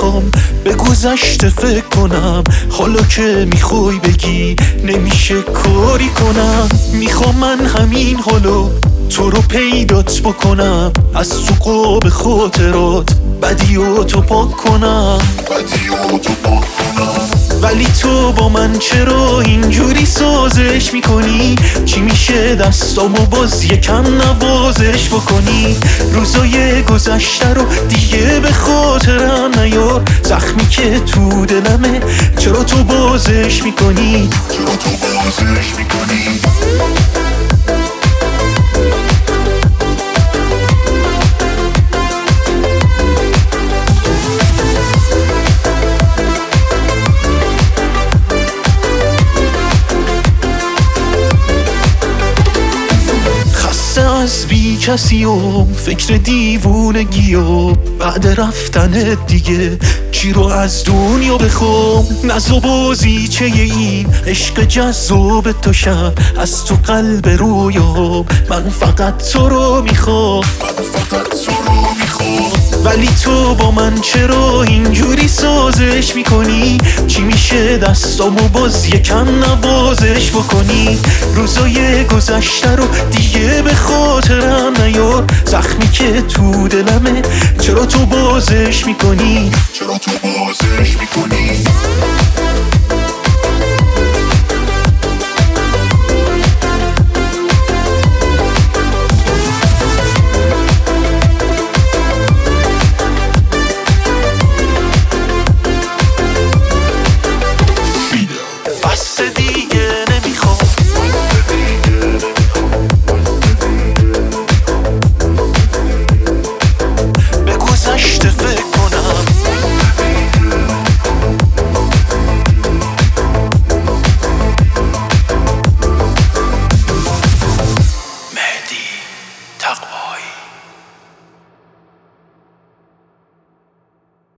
میخوام به گذشته فکر کنم، حالا که میخوای بگی نمیشه کاری کنم. میخوام من همین حالو تو رو پیدات بکنم، از تو قاب خاطرات بدیاتو پاک کنم. ولی تو با من چرا اینجوری سازش میکنی؟ چی میشه دستامو باز یکم نوازش بکنی؟ روزای گذشته رو دیگه به خاطرم نیار، زخمی که تو دلمه چرا تو بازش میکنی؟ از بی کسی و فکر دیوونگی و بعد رفتن دیگه چی رو از دنیا بخوام؟ نزو بازی چه این عشق جذاب تو شب از تو قلب رویا، من فقط تو رو میخوام. ولی تو با من چرا اینجوری سازش میکنی؟ چی میشه دستامو باز یکم نوازش بکنی؟ روزای گذشته رو دیگه به خاطرم نیار، زخمی که تو دلمه چرا تو بازش میکنی؟